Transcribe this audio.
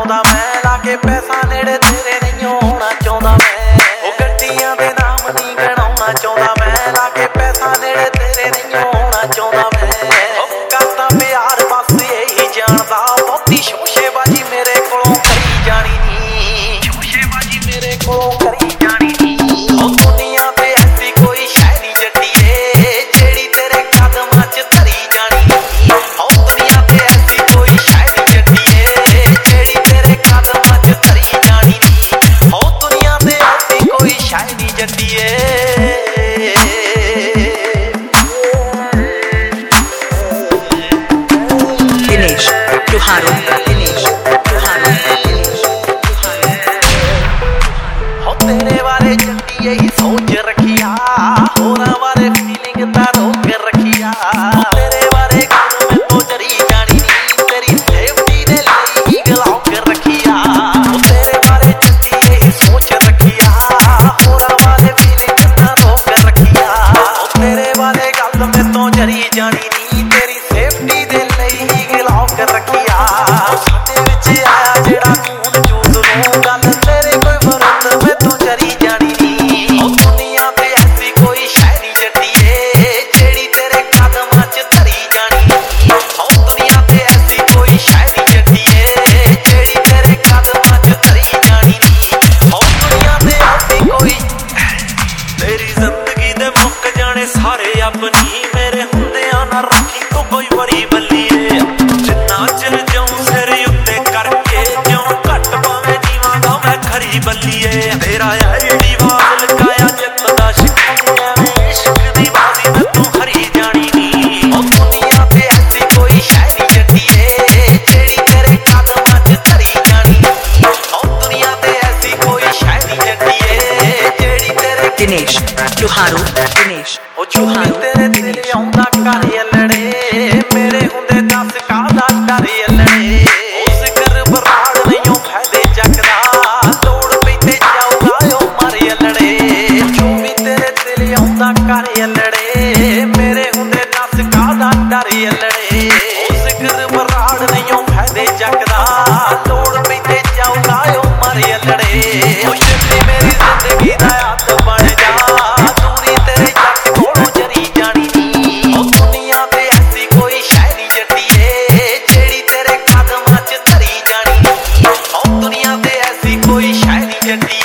ਚਾਹੁੰਦਾ मैं लाके पैसा नेड़े तेरे नहीं होना चाਹੁंदा मैं ओ गड्डियां दे नाम नहीं गणाउणा चाहुंदा मैं लाके पैसा नेड़े तेरे नहीं होना चाहुंदा मैं ओ करदा प्यार बस यही जानदा बहुती शोशेबाजी मेरे कोलों करी जानी नी शोशेबाजी मेरे कोलों करी जानी नी ओ दुनिया ते ऐसी कोई शै नहीं जट्टीए जेड़ी तेरे कदमां च धरी जानी नी ओ दुनिया ते ऐसी कोई शै नहीं जट्टीए जेड़ी तेरे कदमां च धरी जानी नी ओ दुनिया ते ऐसी कोई शै नहीं जट्टीए दिनेश लोहारू दिनेश लोहारू हो तेरे बारे जट्टी यही सोच रखिया होरां बारे फीलिंग ता रोक रखिया तेरे बारे गल मैं तो डरी जानी नी तेरी सेफ्टी दे लई गलाओ कर रखिया तेरे बारे जट्टी यही सोच रखिया होरां बारे फीलिंग ता रोक रखिया तेरे बारे गल मैं तो डरी जानी नी तेरी सेफ्टी दे लई गलाओ कर रखिया साडे विच आया जेड़ा खून चूस नूं गल तेरे कोई वरत मैं तो डरी जानी नी ओ दुनिया ते ऐसी कोई शै नहीं जट्टीए जेड़ी तेरे कदमां च धरी जानी नी ओ दुनिया ते ऐसी कोई शै नहीं जट्टीए जेड़ी तेरे कदमां च धरी जानी नी ओ दुनिया ते ऐसी कोई तेरी जिंदगी दे मुक जाने सारे अपनी मेरे हुंदियां ना रखी तू कोई बड़ी बल्लीए जिन्ना चिर जाऊं सिर उत्ते करके क्यों घट पावे जीवांगा मैं खरी बल्लीए तेरा आईडी वाल लकाया जित दा शिकंजा में इश्क दी बाजी में तू हरी जानी नी ओ दुनिया ते ऐसी कोई शै नहीं जट्टीए जेड़ी तेरे कदमां च धरी जानी नी ओ दुनिया ते ऐसी कोई शै नहीं जट्टीए जेड़ी तेरे दिनेश लोहारू दिनेश ओ लोहारू तेरे दिल आउंदा घर अल्लड़े मेरे हुंदे दस कादा डर अल्लड़े उस कर बराड़ नहीं फायदे चकदा लोड़ पैते जाऊगा ओ मारे अल्लड़े जो भी तेरे दिल आउंदा घर अल्लड़े मेरे हुंदे दस कादा डर अल्लड़े उस कर बराड़ नहीं फायदे चकदा लोड़ पैते जाऊगा ओ मारे अल्लड़े ओ जिंदगी मेरी जिंदगी दा हथ बन जा दूरी तेरे जग कोलों जरी जानी नी ओ दुनिया ते ऐसी कोई शै नहीं जट्टीए जेड़ी तेरे कदमां च धरी जानी नी ओ दुनिया ते ऐसी कोई शै नहीं जट्टी